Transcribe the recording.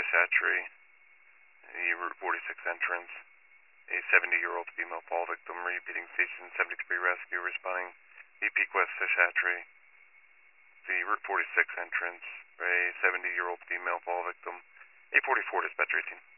Fish Hatchery, the Route 46 entrance. A 70-year-old female fall victim, repeating station 73 rescue, responding BP Quest Fish Hatchery. The Route 46 entrance, a 70-year-old female fall victim. 844 dispatch 18.